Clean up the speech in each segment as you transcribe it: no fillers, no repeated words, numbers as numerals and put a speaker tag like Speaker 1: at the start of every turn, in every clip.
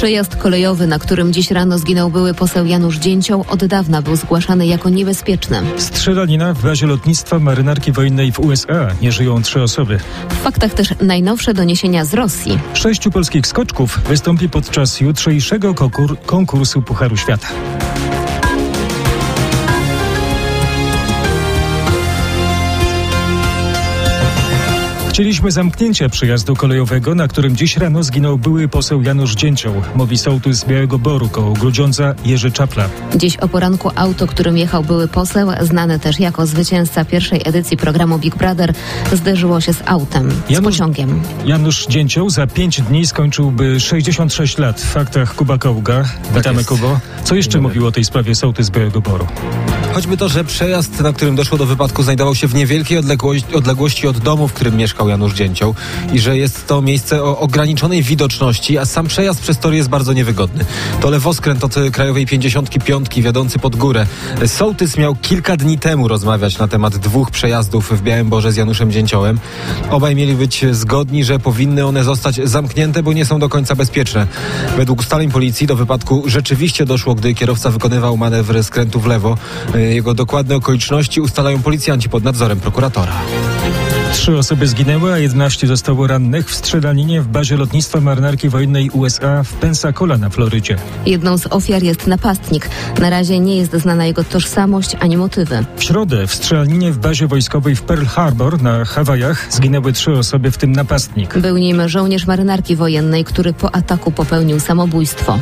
Speaker 1: Przejazd kolejowy, na którym dziś rano zginął były poseł Janusz Dzięcioł, od dawna był zgłaszany jako niebezpieczny.
Speaker 2: Strzelanina w bazie lotnictwa marynarki wojennej w USA. Nie żyją 3 osoby.
Speaker 1: W faktach też najnowsze doniesienia z Rosji.
Speaker 2: 6 polskich skoczków wystąpi podczas jutrzejszego konkursu Pucharu Świata. Chcieliśmy zamknięcia przejazdu kolejowego, na którym dziś rano zginął były poseł Janusz Dzięcioł, mówi sołtys z Białego Boru koło Grudziądza Jerzy Czapla.
Speaker 1: Dziś o poranku auto, którym jechał były poseł, znany też jako zwycięzca pierwszej edycji programu Big Brother, zderzyło się z autem, z pociągiem.
Speaker 2: Janusz Dzięcioł za 5 dni skończyłby 66 lat. W faktach Kuba Kołga. Witamy, Kubo. Co jeszcze mówił o tej sprawie sołtys z Białego Boru?
Speaker 3: Choćby to, że przejazd, na którym doszło do wypadku, znajdował się w niewielkiej odległości od domu, w którym mieszkał Janusz Dzięcioł i że jest to miejsce o ograniczonej widoczności, a sam przejazd przez tory jest bardzo niewygodny. To lewoskręt od krajowej 55 wiodący pod górę. Sołtys miał kilka dni temu rozmawiać na temat 2 przejazdów w Białym Borze z Januszem Dzięciołem. Obaj mieli być zgodni, że powinny one zostać zamknięte, bo nie są do końca bezpieczne. Według ustaleń policji do wypadku rzeczywiście doszło, gdy kierowca wykonywał manewr skrętu w lewo. Jego dokładne okoliczności ustalają policjanci pod nadzorem prokuratora.
Speaker 2: 3 osoby zginęły, a 11 zostało rannych w strzelaninie w bazie lotnictwa marynarki wojennej USA w Pensacola na Florydzie.
Speaker 1: Jedną z ofiar jest napastnik. Na razie nie jest znana jego tożsamość ani motywy.
Speaker 2: W środę w strzelaninie w bazie wojskowej w Pearl Harbor na Hawajach zginęły 3 osoby, w tym napastnik.
Speaker 1: Był nim żołnierz marynarki wojennej, który po ataku popełnił samobójstwo.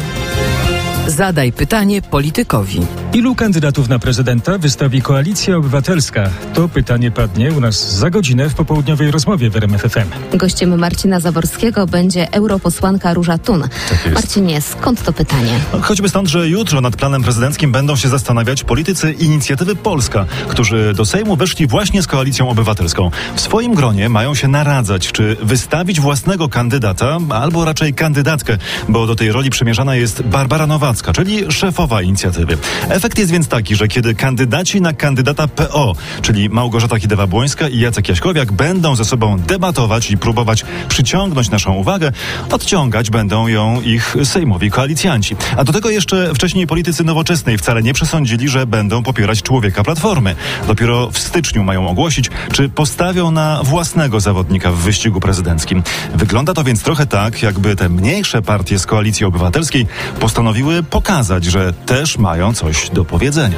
Speaker 4: Zadaj pytanie politykowi.
Speaker 2: Ilu kandydatów na prezydenta wystawi Koalicja Obywatelska? To pytanie padnie u nas za godzinę w popołudniowej rozmowie w RMF FM.
Speaker 1: Gościem Marcina Zaborskiego będzie europosłanka Róża Thun. Tak, Marcinie, skąd to pytanie?
Speaker 5: Choćby stąd, że jutro nad planem prezydenckim będą się zastanawiać politycy Inicjatywy Polska, którzy do Sejmu weszli właśnie z Koalicją Obywatelską. W swoim gronie mają się naradzać, czy wystawić własnego kandydata, albo raczej kandydatkę, bo do tej roli przymierzana jest Barbara Nowacka, czyli szefowa inicjatywy. Efekt jest więc taki, że kiedy kandydaci na kandydata PO, czyli Małgorzata Kidawa-Błońska i Jacek Jaśkowiak, będą ze sobą debatować i próbować przyciągnąć naszą uwagę, odciągać będą ją ich sejmowi koalicjanci. A do tego jeszcze wcześniej politycy Nowoczesnej wcale nie przesądzili, że będą popierać człowieka Platformy. Dopiero w styczniu mają ogłosić, czy postawią na własnego zawodnika w wyścigu prezydenckim. Wygląda to więc trochę tak, jakby te mniejsze partie z Koalicji Obywatelskiej postanowiły pokazać, że też mają coś do powiedzenia.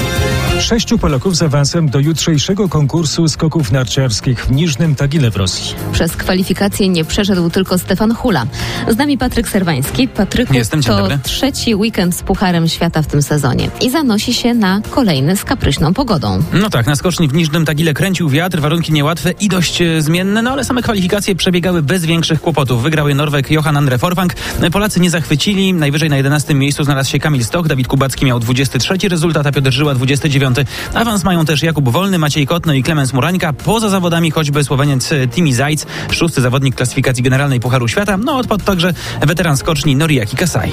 Speaker 2: 6 Polaków z awansem do jutrzejszego konkursu skoków narciarskich w Niżnym Tagile w Rosji.
Speaker 1: Przez kwalifikacje nie przeszedł tylko Stefan Hula. Z nami Patryk Serwański. Patryku, to 3. weekend z Pucharem Świata w tym sezonie i zanosi się na kolejny z kapryśną pogodą.
Speaker 6: No tak, na skoczni w Niżnym Tagile kręcił wiatr, warunki niełatwe i dość zmienne, no ale same kwalifikacje przebiegały bez większych kłopotów. Wygrał je Norweg Johan Andre Forfang. Polacy nie zachwycili. Najwyżej na 11. miejscu znalazł się Kamil Stoch, Dawid Kubacki miał 23 rezultat, a Piotr Żyła 29. Awans mają też Jakub Wolny, Maciej Kotno i Klemens Murańka. Poza zawodami choćby Słoweniec Timi Zajc, 6. zawodnik klasyfikacji generalnej Pucharu Świata, no odpadł także weteran skoczni Noriaki Kasai.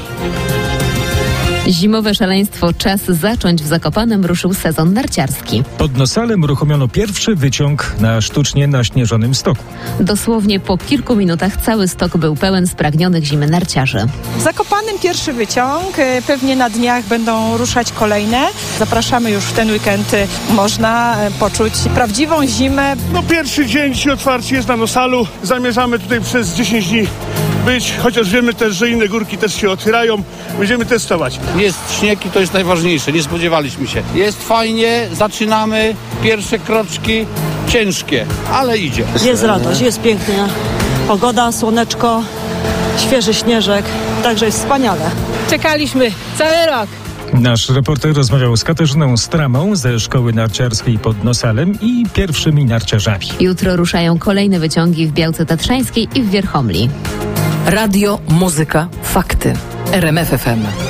Speaker 1: Zimowe szaleństwo, czas zacząć. W Zakopanem ruszył sezon narciarski.
Speaker 2: Pod Nosalem uruchomiono pierwszy wyciąg na sztucznie naśnieżonym stoku.
Speaker 1: Dosłownie po kilku minutach cały stok był pełen spragnionych zimy narciarzy.
Speaker 7: W Zakopanem pierwszy wyciąg, pewnie na dniach będą ruszać kolejne. Zapraszamy już w ten weekend, można poczuć prawdziwą zimę.
Speaker 8: No pierwszy dzień dzisiaj otwarcie jest na Nosalu. Zamierzamy tutaj przez 10 dni być, chociaż wiemy też, że inne górki też się otwierają. Będziemy testować.
Speaker 9: Jest śnieg i to jest najważniejsze, nie spodziewaliśmy się. Jest fajnie, zaczynamy, pierwsze kroczki ciężkie, ale idzie.
Speaker 10: Jest radość, jest piękna pogoda, słoneczko, świeży śnieżek, także jest wspaniale.
Speaker 7: Czekaliśmy cały rok.
Speaker 2: Nasz reporter rozmawiał z Katarzyną Stramą ze Szkoły Narciarskiej pod Nosalem i pierwszymi narciarzami.
Speaker 1: Jutro ruszają kolejne wyciągi w Białce Tatrzańskiej i w Wierchomli.
Speaker 4: Radio, muzyka, fakty. RMF FM.